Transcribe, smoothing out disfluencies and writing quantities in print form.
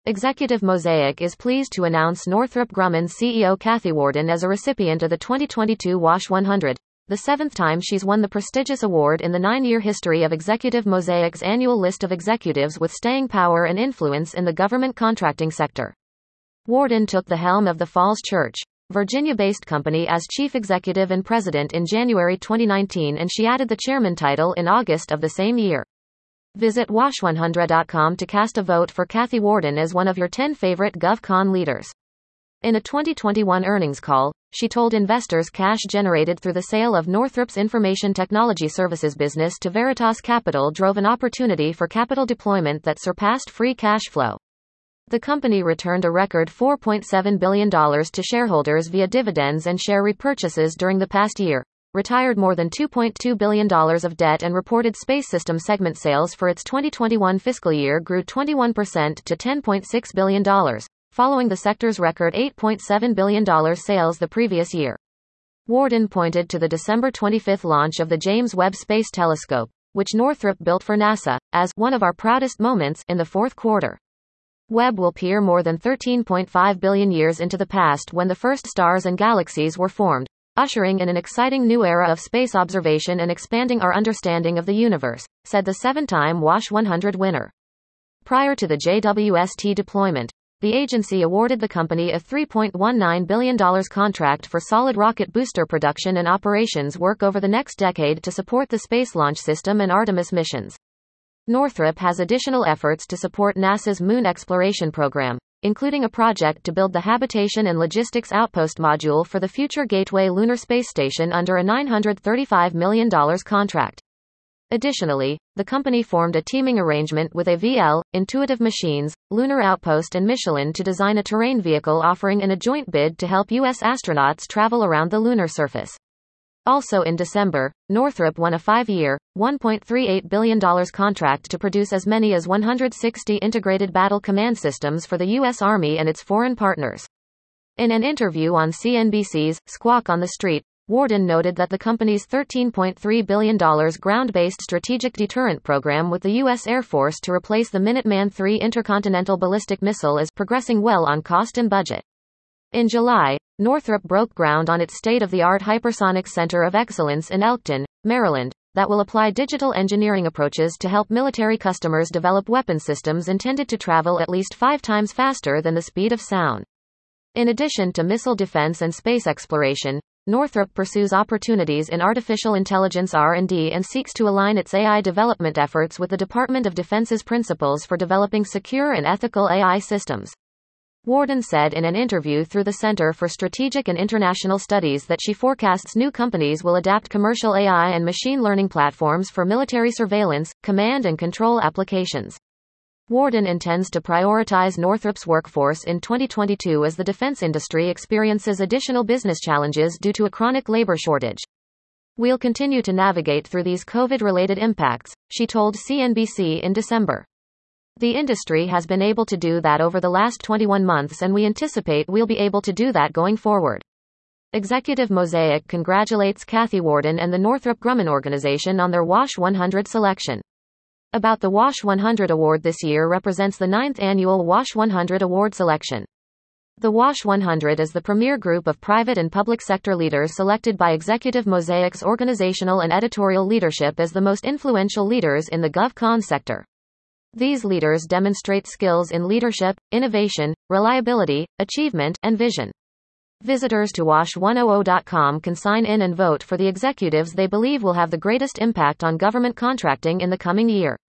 Executive Mosaic is pleased to announce Northrop Grumman's CEO Kathy Warden as a recipient of the 2022 WASH 100, the seventh time she's won the prestigious award in the 9-year history of Executive Mosaic's annual list of executives with staying power and influence in the government contracting sector. Warden took the helm of the Falls Church, Virginia-based company as chief executive and president in January 2019, and she added the chairman title in August of the same year. Visit wash100.com to cast a vote for Kathy Warden as one of your 10 favorite GovCon leaders. In a 2021 earnings call, she told investors cash generated through the sale of Northrop's information technology services business to Veritas Capital drove an opportunity for capital deployment that surpassed free cash flow. The company returned a record $4.7 billion to shareholders via dividends and share repurchases during the past year, retired more than $2.2 billion of debt, and reported Space Systems segment sales for its 2021 fiscal year grew 21% to $10.6 billion, following the sector's record $8.7 billion sales the previous year. Warden pointed to the December 25 launch of the James Webb Space Telescope, which Northrop built for NASA, as one of our proudest moments in the fourth quarter. Webb will peer more than 13.5 billion years into the past when the first stars and galaxies were formed, ushering in an exciting new era of space observation and expanding our understanding of the universe, said the 7-time WASH 100 winner. Prior to the JWST deployment, the agency awarded the company a $3.19 billion contract for solid rocket booster production and operations work over the next decade to support the Space Launch System and Artemis missions. Northrop has additional efforts to support NASA's Moon Exploration Program, including a project to build the Habitation and Logistics Outpost module for the future Gateway Lunar Space Station under a $935 million contract. Additionally, the company formed a teaming arrangement with AVL, Intuitive Machines, Lunar Outpost and Michelin to design a terrain vehicle offering in a joint bid to help U.S. astronauts travel around the lunar surface. Also in December, Northrop won a 5-year, $1.38 billion contract to produce as many as 160 integrated battle command systems for the U.S. Army and its foreign partners. In an interview on CNBC's Squawk on the Street, Warden noted that the company's $13.3 billion ground-based strategic deterrent program with the U.S. Air Force to replace the Minuteman III intercontinental ballistic missile is progressing well on cost and budget. In July, Northrop broke ground on its state-of-the-art Hypersonics Center of Excellence in Elkton, Maryland, that will apply digital engineering approaches to help military customers develop weapon systems intended to travel at least 5 times faster than the speed of sound. In addition to missile defense and space exploration, Northrop pursues opportunities in artificial intelligence R&D and seeks to align its AI development efforts with the Department of Defense's principles for developing secure and ethical AI systems. Warden said in an interview through the Center for Strategic and International Studies that she forecasts new companies will adapt commercial AI and machine learning platforms for military surveillance, command and control applications. Warden intends to prioritize Northrop's workforce in 2022 as the defense industry experiences additional business challenges due to a chronic labor shortage. We'll continue to navigate through these COVID-related impacts, she told CNBC in December. The industry has been able to do that over the last 21 months, and we anticipate we'll be able to do that going forward. Executive Mosaic congratulates Kathy Warden and the Northrop Grumman organization on their WASH 100 selection. About the WASH 100 award this year represents the 9th annual WASH 100 award selection. The WASH 100 is the premier group of private and public sector leaders selected by Executive Mosaic's organizational and editorial leadership as the most influential leaders in the GovCon sector. These leaders demonstrate skills in leadership, innovation, reliability, achievement, and vision. Visitors to wash100.com can sign in and vote for the executives they believe will have the greatest impact on government contracting in the coming year.